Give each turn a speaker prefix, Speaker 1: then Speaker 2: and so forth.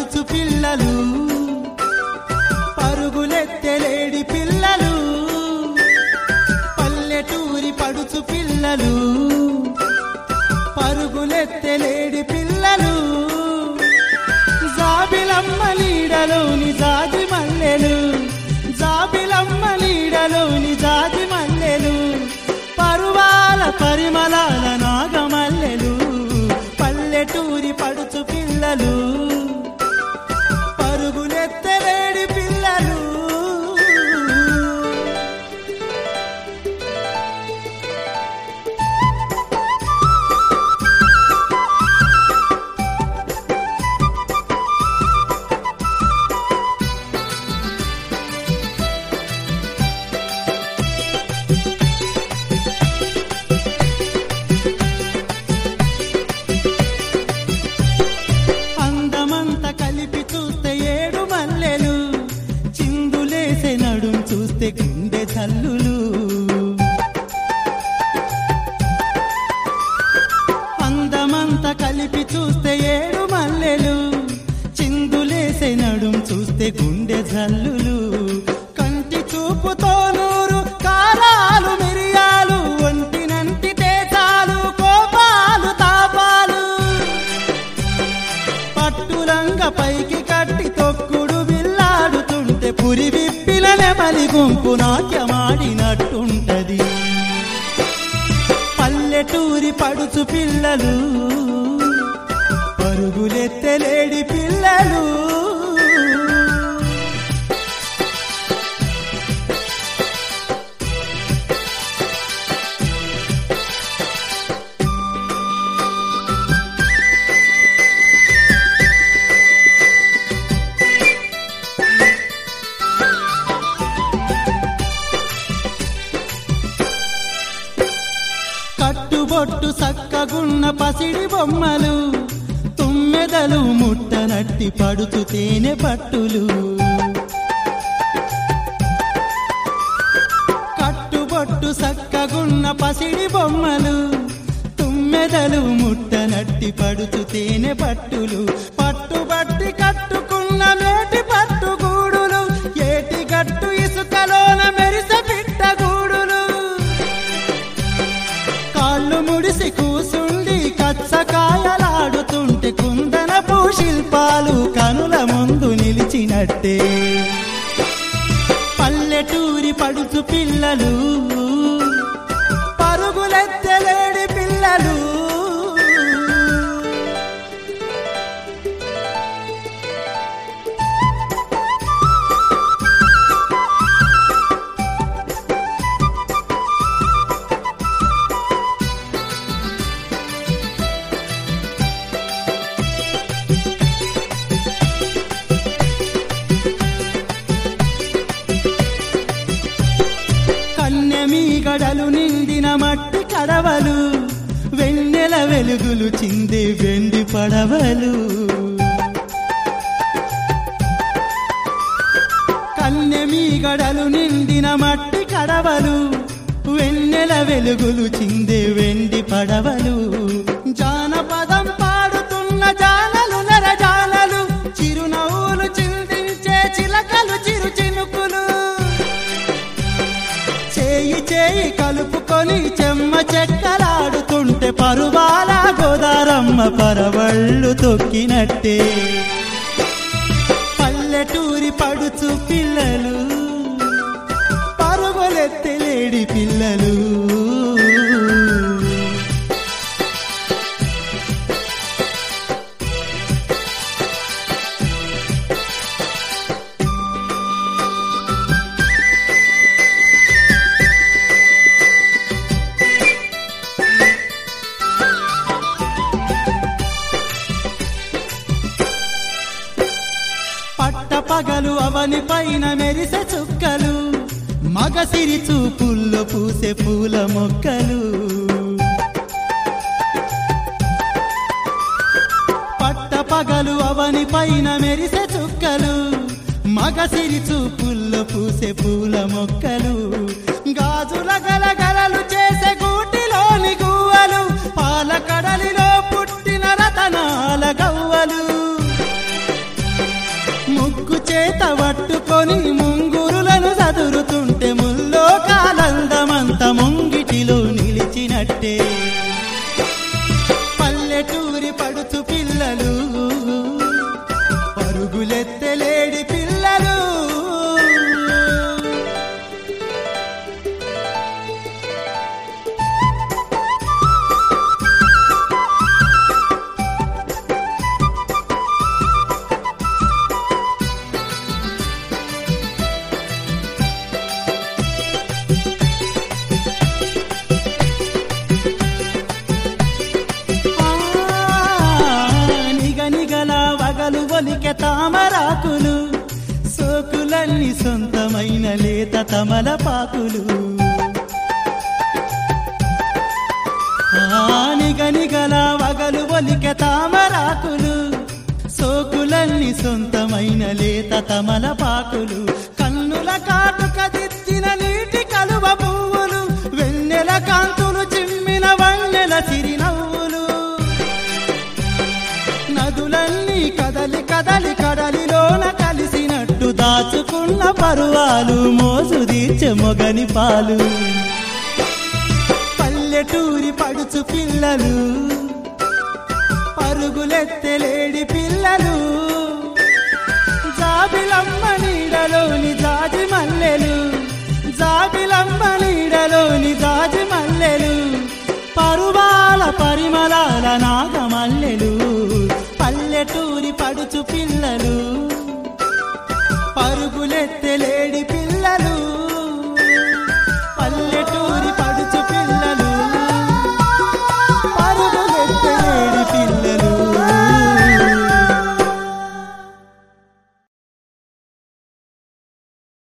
Speaker 1: పడుచు పిల్లలు పరుగులెత్తలేడి పిల్లలు పల్లెటూరి పడుచు పిల్లలు పరుగులెత్తలేడి పిల్లలు జాబిలమ్మ నీడలోని జాజి మల్లెలు జాబిలమ్మ నీడలోని జాజి మల్లెలు పరువాల పరిమళాల నాగమల్లెలు పల్లెటూరి పడుచు పిల్లలు పరుగులెత్తలేడి పిల్లలు గుండె చల్లులు అందమంత కలిపి చూస్తే ఏడు మల్లెలు చిందులేసే నడుం చూస్తే గుండె జల్లులు కంటి చూపుతో నూరు కారాలు మిరియాలు ఒంటినంటి తేజాలు కోపాలు తాపాలు పట్టురంగ పైకి కట్టి తొక్కుడు బిల్లాడుతుంటే పురి నెమలి గుంపు నాట్యమాడినట్టుంటది పల్లెటూరి పడుచు పిల్లలు పరుగులెత్తలేడి పిల్లలు కట్టుబొట్టు సక్కగున్న పసిడి బొమ్మలు తుమ్మెదలు ముట్టనట్టి పడుచు తేనె పట్టులు కట్టుబొట్టు సక్కగున్న పసిడి బొమ్మలు తుమ్మెదలు ముట్టనట్టి పడుచు తేనె పట్టులు పట్టుబట్టి కట్టుకున్న మేటి పట్టుగూడులు ఏటి గట్టు ఇసుకలోన మెరిసె పిట్టగూడులు కాళ్ళు ముడిసి కూసుండి కచ్చకాయలాడుతుంటే కుందనపు శిల్పాలు కనుల ముందు నిలిచినట్టే పల్లెటూరి పడుచు పిల్లలు పరుగులెత్తలేడి పిల్లలు గడలు నిండిన మట్టి కడవలు వెన్నెల వెలుగులు చిందే వెండి పడవలు కన్నెమీ గడలు నిండిన మట్టి కడవలు వెన్నెల వెలుగులు చిందే వెండి పడవలు జానపదం పాడుతున్న జానలు నరజానలు చిరునవ్వులు చిందించే చిలకలు చిరు చినుకులు చేయి చేయి కలుపుకొని చెమ్మ చెక్కలాడుతుంటే పరువాల గోదారమ్మ పరవళ్ళు తొక్కినట్టే పల్లెటూరి పడుచు పిల్లలు పరుగులెత్తలేడి పిల్లలు పగలు అవని పైన మెరిసే చుక్కలు మగసిరి చూపుల్లో పూసే పూల మొక్కలు పట్ట పగలు అవని పైన మెరిసే చుక్కలు మగసిరి చూపుల్లో పూసే పూల మొక్కలు గాజుల గలగలలు చేసే గూటిలోని గువ్వలు పాల కడలిలో పుట్టిన రతనాల గవ్వలు తామరాకులు సోకులన్నీ సొంతమైన లేత తమలపాకులు నిగనిగల వగలు ఒలికె తామరాకులు సోకులన్నీ సొంతమైన లేత తమలపాకులు కన్నుల కాటుక దిద్దిన నీటి కలువ పువ్వులు వెన్నెల కాంతులు చిమ్మిన వన్నెల సిరినవ్వులు నదులన్నీ కదలి కదలి కడలిలోన కలిసినట్టు దాచుకున్న పరువాలు మోసు తీర్చె మొగని పాలు పల్లెటూరి పడుచు పిల్లలు పరుగులెత్తెలేడి పిల్లలు జాబిలమ్మ నీడలోని జాజి మల్లెలు జాబిలమ్మ నీడలోని జాజి మల్లెలు పరువాల పరిమళాల నాగమల్లెలు పల్లెటూరి పడుచు పిల్లలు